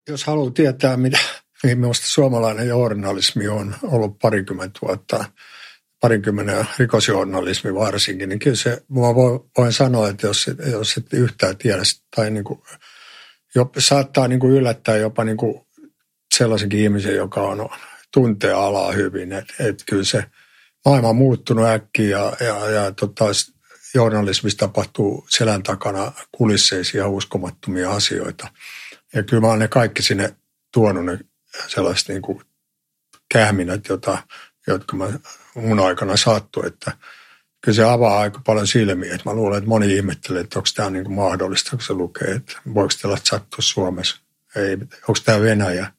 Jos haluaa tietää, mihin minusta suomalainen journalismi on ollut parikymmenen rikosjournalismi varsinkin, niin kyllä se, voin sanoa, että jos et yhtään tiedä, tai niin kuin, saattaa niin kuin yllättää jopa niin kuin sellaisenkin ihmisen, joka tuntee alaa hyvin, että kyllä se maailma on muuttunut äkkiä ja journalismissa tapahtuu selän takana kulisseissa ihan uskomattomia asioita. Ja kyllä mä oon ne kaikki sinne tuonut ne sellaiset niin kuin kähminät, jotka mun aikana sattui, että kyllä se avaa aika paljon silmiä. Että mä luulen, että moni ihmettelee, että onko tämä niin kuin mahdollista, kun se lukee, että voiko tällaista sattua Suomessa. Ei, onko tämä Venäjä?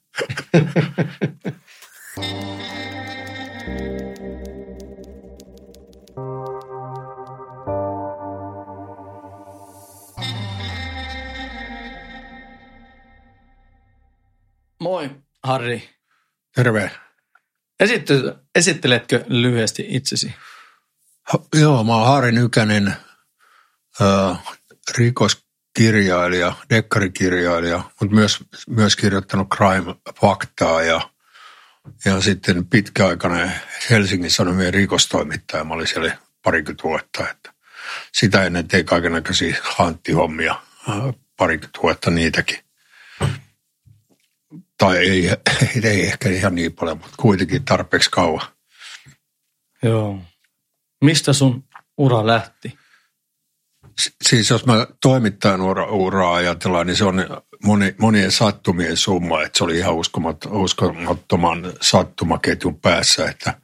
Moi, Harri. Terve. Esitteletkö lyhyesti itsesi? Joo, mä oon Harri Nykänen, rikoskirjailija, dekkarikirjailija, mutta myös kirjoittanut crime-faktaa ja sitten pitkäaikainen Helsingin Sanomien rikostoimittaja. Mä olin siellä parikymmentä vuotta, että sitä ennen tein kaikennäköisiä hanttihommia, parikymmentä vuotta niitäkin. Tai ei ehkä ihan niin paljon, mutta kuitenkin tarpeeksi kauan. Joo. Mistä sun ura lähti? Siis jos mä toimittajan uraa ajatellaan, niin se on monien sattumien summa. Että se oli ihan uskomattoman sattumaketjun päässä. Että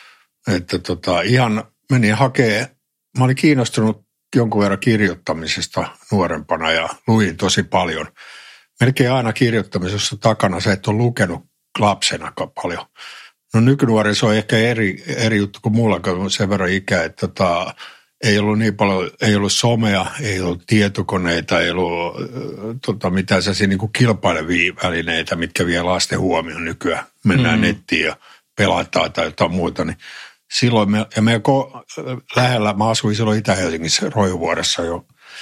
ihan menin hakemaan. Mä olin kiinnostunut jonkun verran kirjoittamisesta nuorempana ja luin tosi paljon. Melkein aina kirjoittamisessa takana se, että on lukenut lapsena paljon. No nykynuoriso on ehkä eri juttu kuin mulla, kun on sen verran ikää, että ei ollut niin paljon, ei ollut somea, ei ollut tietokoneita, ei ollut mitään sellaisia niin kuin kilpailevia välineitä, mitkä vie lasten huomioon nykyään. Mennään nettiin ja pelataan tai jotain muuta. Niin silloin meidän lähellä, mä asuin silloin Itä-Helsingissä Roihuvuoressa jo,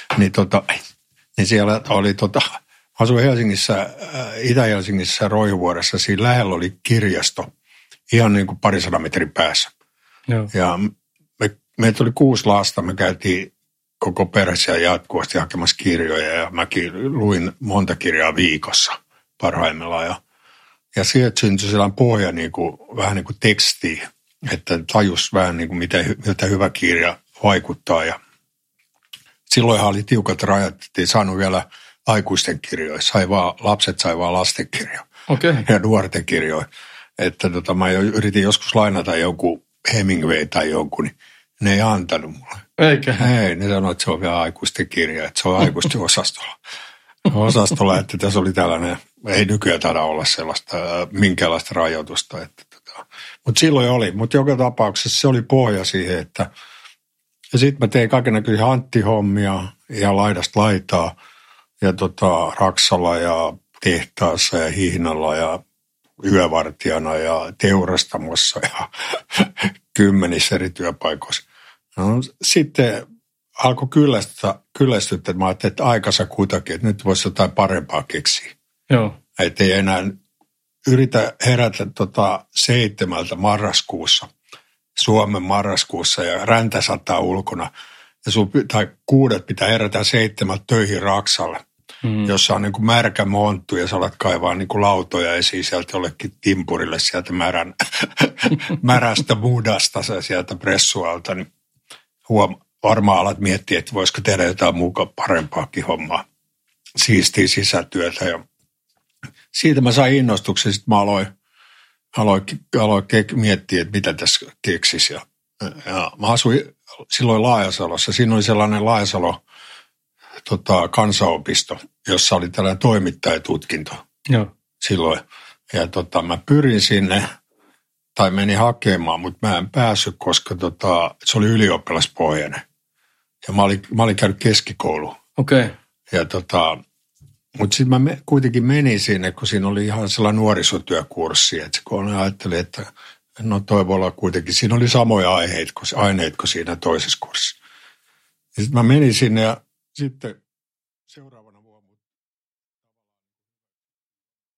niin siellä oli asuin Helsingissä, Itä-Helsingissä Roihuvuoressa, siinä lähellä oli kirjasto, ihan niin kuin 200 metrin päässä. Joo. Ja meitä oli 6 lasta, me käytiin koko perheessä jatkuvasti hakemassa kirjoja ja mäkin luin monta kirjaa viikossa parhaimmillaan. Ja sieltä syntyi sellainen pohja niin kuin, vähän niin kuin tekstiä, että tajus vähän niin kuin miltä hyvä kirja vaikuttaa. Ja silloinhan oli tiukat rajat, ettei saanut vielä aikuisten kirjoja, lapset sai vaan lastenkirjoja ja nuorten kirjoja. Että mä yritin joskus lainata jonkun Hemingway tai jonkun, niin ne ei antanut mulle. Eikä? Ei, ne sanoi, että se on vielä aikuisten kirja, että se on aikuisten osastolla, että tässä oli tällainen, ei nykyään taida olla sellaista minkäänlaista rajoitusta. Mutta silloin oli, mutta joka tapauksessa se oli pohja siihen, että ja sitten mä tein kaikennäköisiä hanttihommia ja laidasta laitaa ja Raksalla ja tehtaassa ja Hihnalla ja yövartijana ja teurastamossa ja 10 eri työpaikoissa. No, sitten alkoi kyllästyttää, että mä ajattelin, että aikansa kutakin, että nyt voisi jotain parempaa keksiä. Joo. Että ei enää yritä herätä 7. marraskuussa, Suomen marraskuussa ja räntä sataa ulkona. Ja tai 6 pitää herätä 7 töihin Raksalle, jossa on niin kuin märkä monttu ja sä alat kaivaa niin kuin lautoja esiin sieltä jollekin timpurille sieltä märästä mudasta sieltä pressualta. Niin varmaan alat miettiä, että voisiko tehdä jotain muuta parempaakin hommaa, siistiä sisätyötä. Ja siitä mä sain innostuksen, sitten mä aloin miettiä, että mitä tässä keksisi. Ja mä asuin silloin Laajasalossa. Siinä oli sellainen Laajasalo kansanopisto, jossa oli tällainen toimittajatutkinto. Joo. Silloin. Ja mä pyrin sinne, tai menin hakemaan, mutta mä en päässyt, koska se oli ylioppilaspohjainen. Ja mä olin käynyt keskikoulu. Okei. Okay. Ja mutta sitten mä kuitenkin menin sinne, kun siinä oli ihan sellainen nuorisotyökurssi, että kun ajattelin, että no toi voi olla kuitenkin, siinä oli samoja aineita kuin siinä toisessa kurssissa. Ja sitten mä menin sinne ja sitten